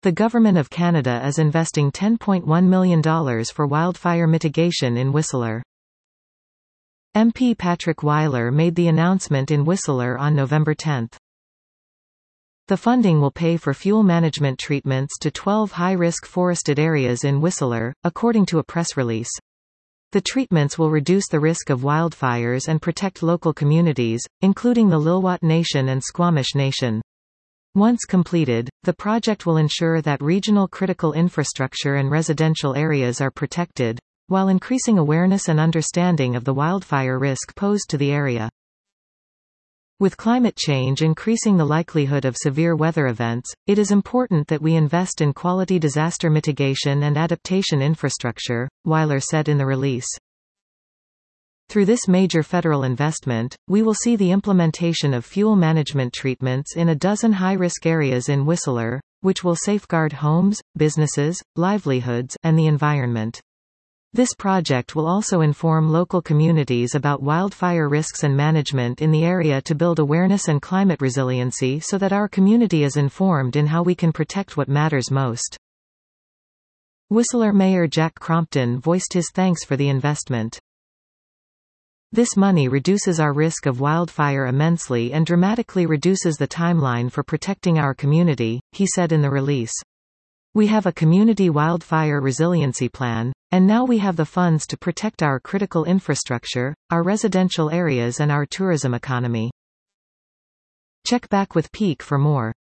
The Government of Canada is investing $10.1 million for wildfire mitigation in Whistler. MP Patrick Weiler made the announcement in Whistler on November 10. The funding will pay for fuel management treatments to 12 high-risk forested areas in Whistler, according to a press release. The treatments will reduce the risk of wildfires and protect local communities, including the Lil'wat Nation and Squamish Nation. Once completed, the project will ensure that regional critical infrastructure and residential areas are protected, while increasing awareness and understanding of the wildfire risk posed to the area. With climate change increasing the likelihood of severe weather events, it is important that we invest in quality disaster mitigation and adaptation infrastructure, Weiler said in the release. Through this major federal investment, we will see the implementation of fuel management treatments in a dozen high-risk areas in Whistler, which will safeguard homes, businesses, livelihoods, and the environment. This project will also inform local communities about wildfire risks and management in the area to build awareness and climate resiliency so that our community is informed in how we can protect what matters most. Whistler Mayor Jack Crompton voiced his thanks for the investment. This money reduces our risk of wildfire immensely and dramatically reduces the timeline for protecting our community, he said in the release. We have a community wildfire resiliency plan, and now we have the funds to protect our critical infrastructure, our residential areas and our tourism economy. Check back with Peak for more.